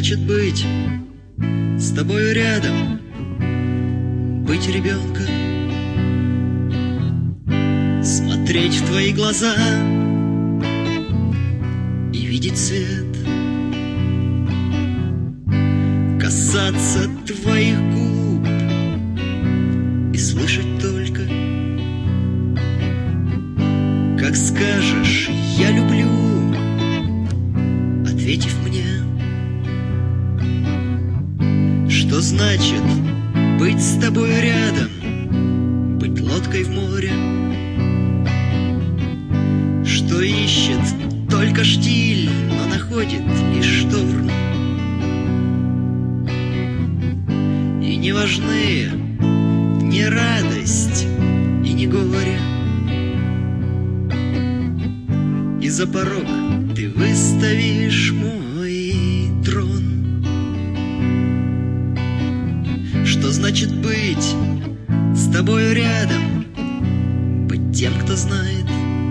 значит быть с тобою рядом, быть ребенком, смотреть в твои глаза и видеть свет, касаться твоих губ и слышать только, как скажешь «я люблю», ответив мне, что значит быть с тобой рядом, быть лодкой в море, что ищет только штиль, но находит лишь шторм. И не важны ни радость и ни горе, и за порог ты выставишь мой трон. Что значит быть с тобою рядом, быть тем, кто знает,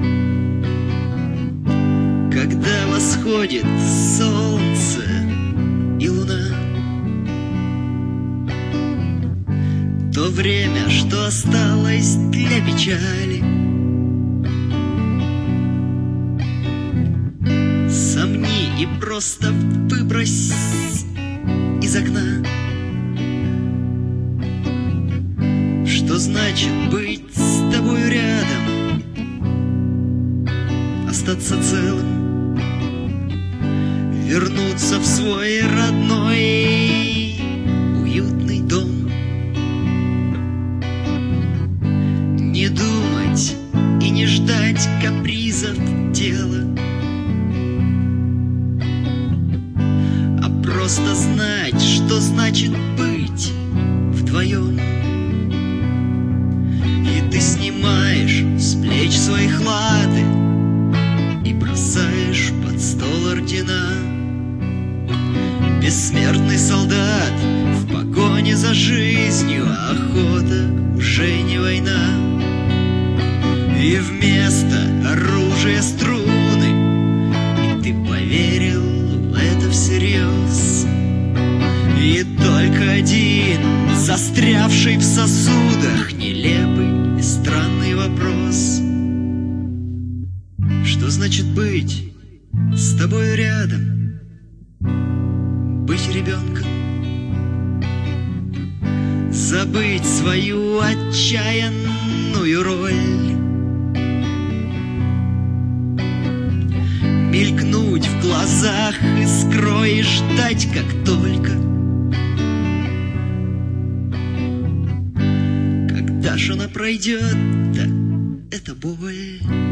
когда восходит солнце и луна, то время, что осталось для печали, сомни и просто выбрось из окна. Что значит быть с тобою рядом, остаться целым, вернуться в свой родной уютный дом, не думать и не ждать капризов тела, а просто знать, что значит быть вдвоем. Ты снимаешь с плеч своих латы и бросаешь под стол ордена. Бессмертный солдат в погоне за жизнью, а охота уже не война. И вместо оружия струны, и ты поверил в это всерьез. И только один, застрявший в сосудах, нелепый и странный вопрос: что значит быть с тобою рядом, быть ребенком, забыть свою отчаянную роль, мелькнуть в глазах искрой и ждать, как только когда ж она пройдет, да, эта боль.